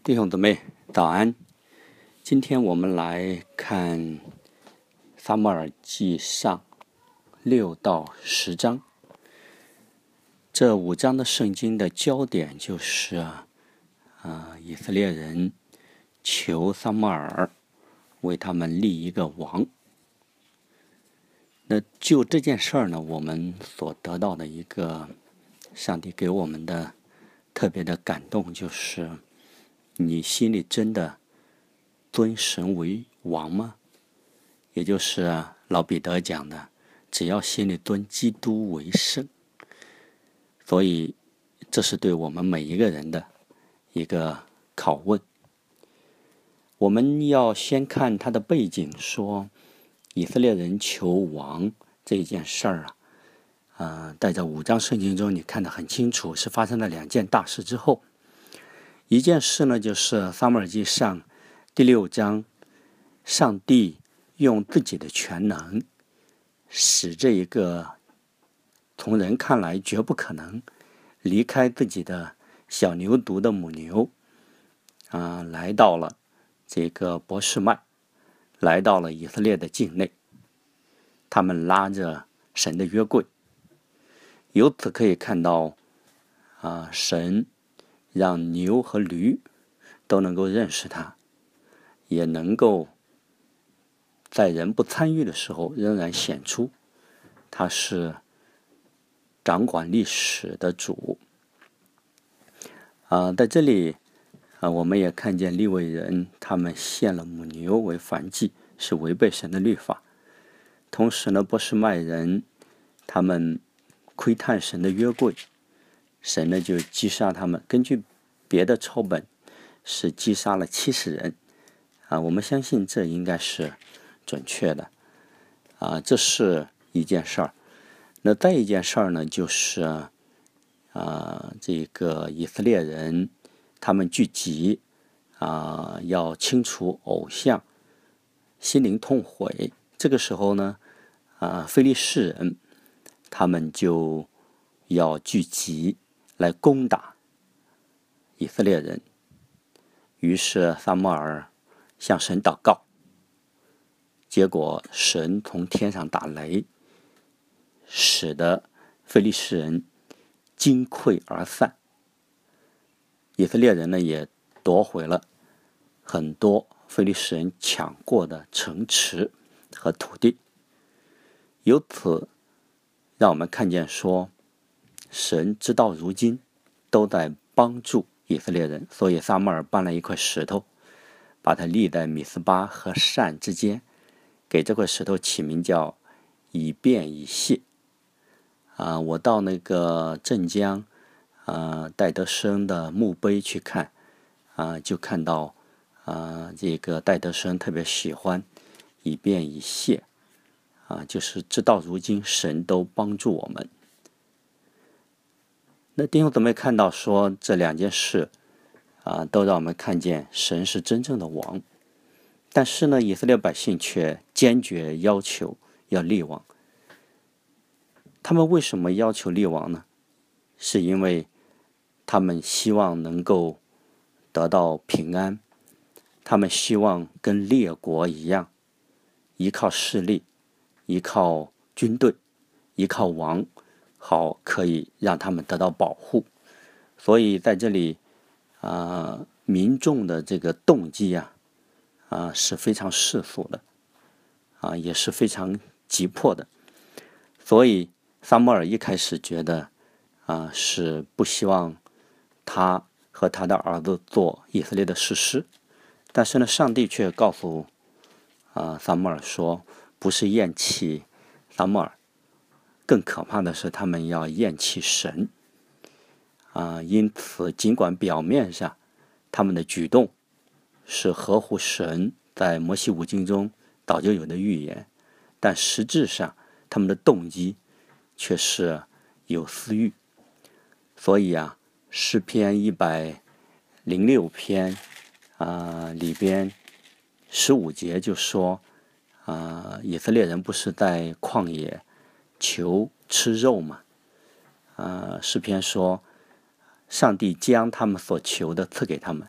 弟兄姊妹早安，今天我们来看撒母耳记上6到10章。这5章的圣经的焦点就是以色列人求撒母耳为他们立一个王。那就这件事儿呢，我们所得到的一个上帝给我们的特别的感动，就是你心里真的尊神为王吗？也就是老彼得讲的，只要心里尊基督为圣。所以这是对我们每一个人的一个拷问。我们要先看他的背景，说以色列人求王这件事儿在这5章圣经中你看得很清楚，是发生了2件大事之后。一件事呢，就是撒母耳记上第6章，上帝用自己的全能，使这一个从人看来绝不可能离开自己的小牛犊的母牛来到了这个伯示麦，来到了以色列的境内。他们拉着神的约柜，由此可以看到神让牛和驴都能够认识他，也能够在人不参与的时候仍然显出他是掌管历史的主。在这里我们也看见利未人他们献了母牛为燔祭，是违背神的律法。同时呢，伯示麦人他们窥探神的约柜，神呢就击杀他们。根据别的抄本是击杀了70人我们相信这应该是准确的这是一件事儿。那再一件事儿呢，就是这个以色列人他们聚集要清除偶像，心灵痛悔。这个时候呢非利士人他们就要聚集来攻打以色列人。于是撒母耳向神祷告，结果神从天上打雷，使得非利士人惊溃而散。以色列人呢也夺回了很多非利士人抢过的城池和土地。由此让我们看见说，神直到如今都在帮助以色列人。所以撒母耳搬了一块石头，把它立在米斯巴和善之间，给这块石头起名叫以便以谢我到那个镇江戴德生的墓碑去看就看到这个戴德生特别喜欢以便以谢就是直到如今神都帮助我们。那弟兄姊妹看到说，这2件事都让我们看见神是真正的王。但是呢，以色列百姓却坚决要求要立王。他们为什么要求立王呢？是因为他们希望能够得到平安，他们希望跟列国一样，依靠势力，依靠军队，依靠王，好可以让他们得到保护。所以在这里民众的这个动机是非常世俗的也是非常急迫的。所以撒母耳一开始觉得是不希望他和他的儿子做以色列的士师。但是呢，上帝却告诉撒母耳说，不是厌弃撒母耳，更可怕的是他们要厌弃神因此尽管表面上他们的举动是合乎神在摩西五经中早就有的预言，但实质上他们的动机却是有私欲。所以诗篇106篇里边15节就说以色列人不是在旷野求吃肉吗？诗篇说，上帝将他们所求的赐给他们，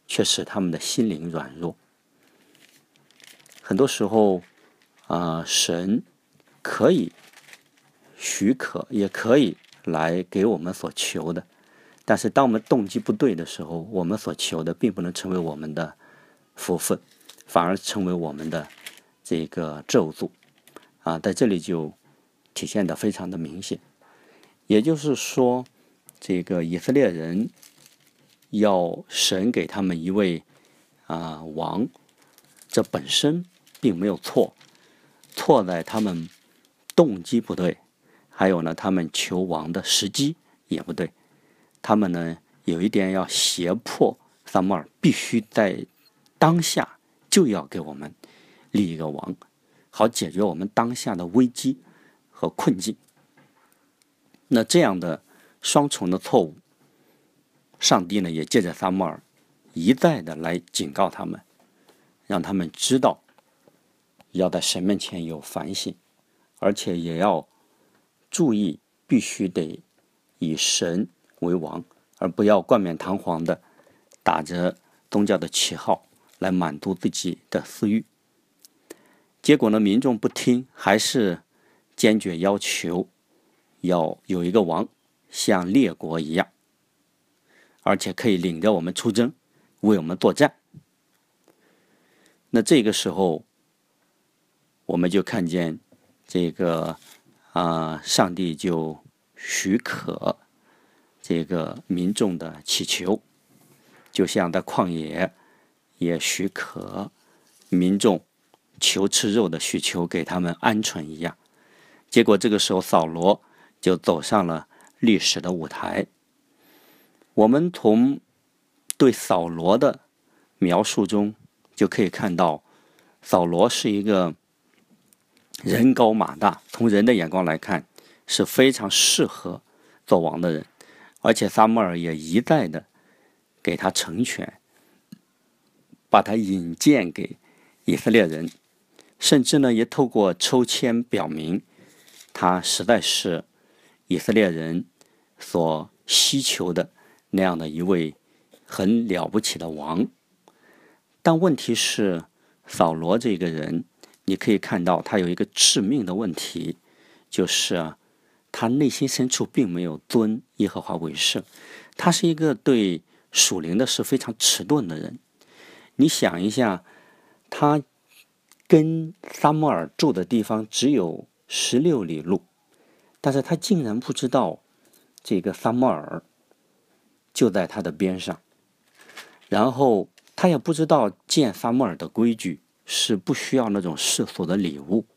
却使他们的心灵软弱。很多时候神可以许可，也可以来给我们所求的，但是当我们动机不对的时候，我们所求的并不能成为我们的福分，反而成为我们的这个咒诅在这里就体现得非常的明显。也就是说，这个以色列人要神给他们一位王，这本身并没有错，错在他们动机不对，还有呢，他们求王的时机也不对。他们呢有一点要胁迫撒母耳必须在当下就要给我们立一个王，好解决我们当下的危机和困境。那这样的双重的错误，上帝呢也借着撒母耳一再的来警告他们，让他们知道要在神面前有反省，而且也要注意必须得以神为王，而不要冠冕堂皇的打着宗教的旗号来满足自己的私欲。结果呢，民众不听，还是坚决要求要有一个王像列国一样，而且可以领着我们出征，为我们作战。那这个时候我们就看见这个上帝就许可这个民众的祈求，就像在旷野也许可民众求吃肉的需求给他们鹌鹑一样。结果这个时候扫罗就走上了历史的舞台。我们从对扫罗的描述中就可以看到，扫罗是一个人高马大，从人的眼光来看是非常适合做王的人，而且撒母耳也一再的给他成全，把他引荐给以色列人，甚至呢也透过抽签表明他实在是以色列人所希求的那样的一位很了不起的王。但问题是，扫罗这个人你可以看到他有一个致命的问题，就是他内心深处并没有尊耶和华为圣，他是一个对属灵的事非常迟钝的人。你想一下，他跟撒母耳住的地方只有16里路，但是他竟然不知道这个撒母耳就在他的边上，然后他也不知道见撒母耳的规矩是不需要那种世俗的礼物，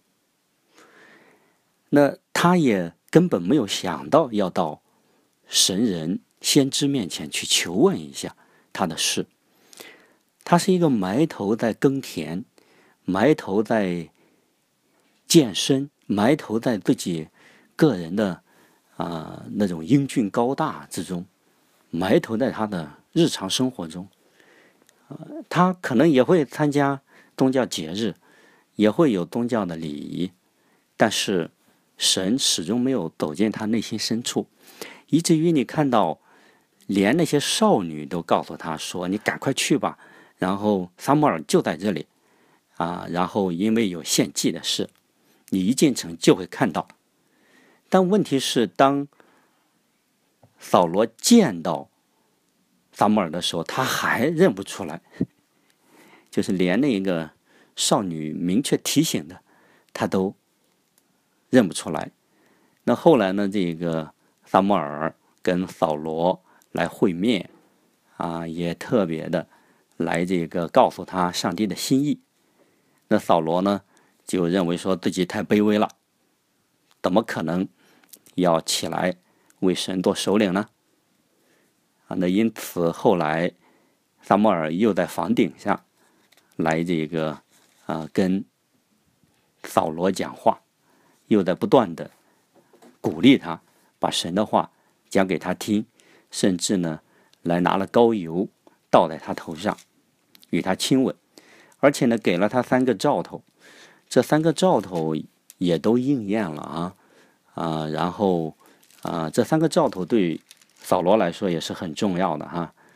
那他也根本没有想到要到神人先知面前去求问一下他的事。他是一个埋头在耕田，埋头在健身，埋头在自己个人的那种英俊高大之中，埋头在他的日常生活中。他可能也会参加宗教节日，也会有宗教的礼仪，但是神始终没有走进他内心深处，以至于你看到连那些少女都告诉他说，你赶快去吧，然后撒母耳就在这里然后因为有献祭的事，你一进城就会看到。但问题是，当扫罗见到撒母耳的时候，他还认不出来，就是连那个少女明确提醒的他都认不出来。那后来呢，这个撒母耳跟扫罗来会面也特别的来这个告诉他上帝的心意。那扫罗呢就认为说自己太卑微了，怎么可能要起来为神做首领呢？那因此后来撒母耳又在房顶上来这个跟扫罗讲话，又在不断的鼓励他，把神的话讲给他听，甚至呢来拿了膏油倒在他头上与他亲吻，而且呢给了他3个兆头，这3个兆头也都应验了然后这3个兆头对扫罗来说也是很重要的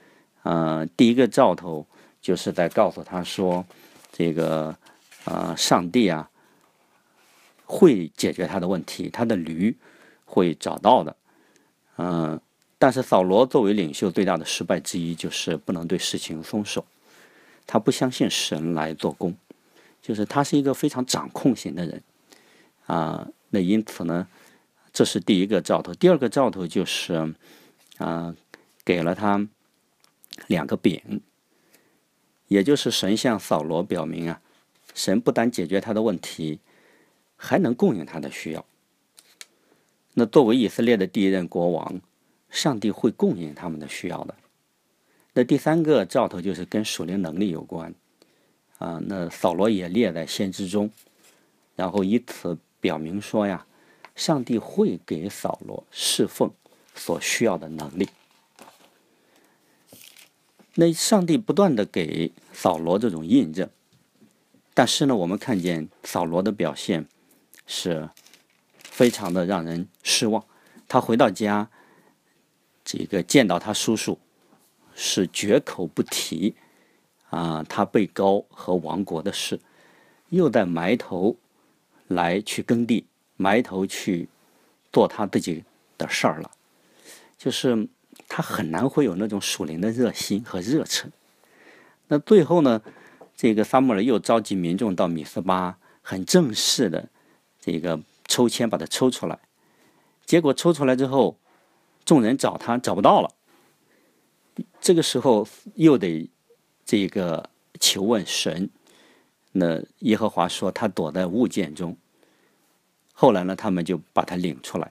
第一个兆头就是在告诉他说，这个上帝啊会解决他的问题，他的驴会找到的。但是扫罗作为领袖最大的失败之一就是不能对事情松手，他不相信神来做工，就是他是一个非常掌控型的人那因此呢，这是第一个兆头。第二个兆头就是给了他2个饼，也就是神向扫罗表明神不但解决他的问题，还能供应他的需要。那作为以色列的第一任国王，上帝会供应他们的需要的。那第3个兆头就是跟属灵能力有关那扫罗也列在先知中，然后以此表明说上帝会给扫罗侍奉所需要的能力。那上帝不断的给扫罗这种印证，但是呢，我们看见扫罗的表现是非常的让人失望。他回到家，这个见到他叔叔是绝口不提他被膏和亡国的事，又在埋头来去耕地，埋头去做他自己的事儿了。就是他很难会有那种属灵的热心和热忱。那最后呢，这个撒母耳又召集民众到米斯巴，很正式的这个抽签把他抽出来。结果抽出来之后，众人找他找不到了，这个时候又得这个求问神。那耶和华说他躲在物件中，后来呢，他们就把他领出来。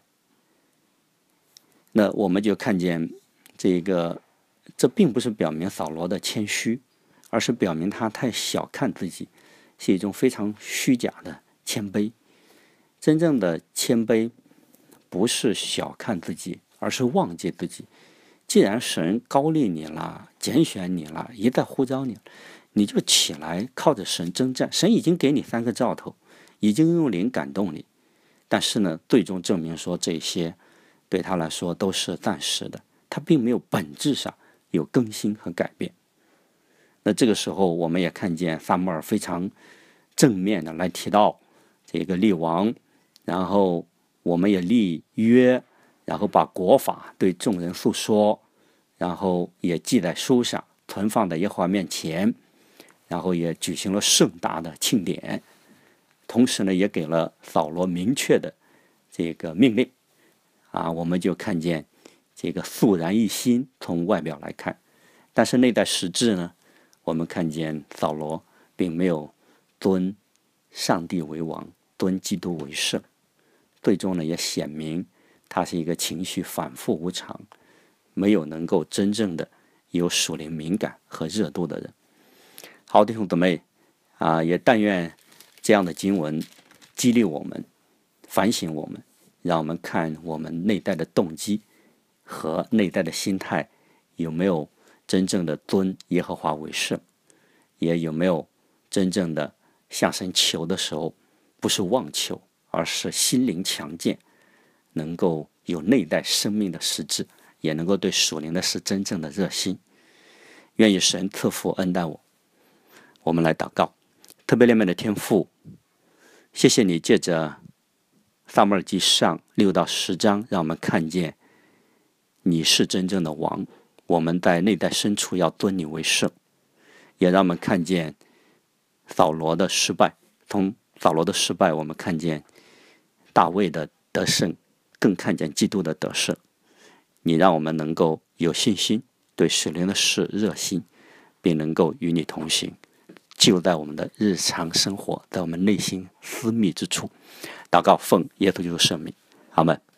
那我们就看见这并不是表明扫罗的谦虚，而是表明他太小看自己，是一种非常虚假的谦卑。真正的谦卑不是小看自己，而是忘记自己。既然神高立你了，拣选你了，一再呼召你，你就起来靠着神征战。神已经给你3个兆头，已经用灵感动你，但是呢，最终证明说这些对他来说都是暂时的，他并没有本质上有更新和改变。那这个时候我们也看见撒母耳非常正面的来提到这个立王，然后我们也立约，然后把国法对众人诉说，然后也记在书上，存放在耶和华面前，然后也举行了盛大的庆典。同时呢，也给了扫罗明确的这个命令我们就看见这个肃然一新，从外表来看，但是内在实质呢，我们看见扫罗并没有尊上帝为王，尊基督为圣。最终呢，也显明他是一个情绪反复无常，没有能够真正的有属灵敏感和热度的人。好，弟兄姊妹也但愿这样的经文激励我们，反省我们，让我们看我们内在的动机和内在的心态有没有真正的尊耶和华为圣，也有没有真正的向神求的时候不是妄求，而是心灵强健，能够有内在生命的实质，也能够对属灵的事真正的热心。愿意神赐福恩待我。我们来祷告。特别怜悯的天父，谢谢你借着撒母耳记上6到10章，让我们看见你是真正的王，我们在内在深处要尊你为圣，也让我们看见扫罗的失败。从扫罗的失败，我们看见大卫的得胜，更看见基督的得胜。你让我们能够有信心，对属灵的事热心，并能够与你同行，就在我们的日常生活，在我们内心私密之处。祷告奉耶稣基督圣名，阿们。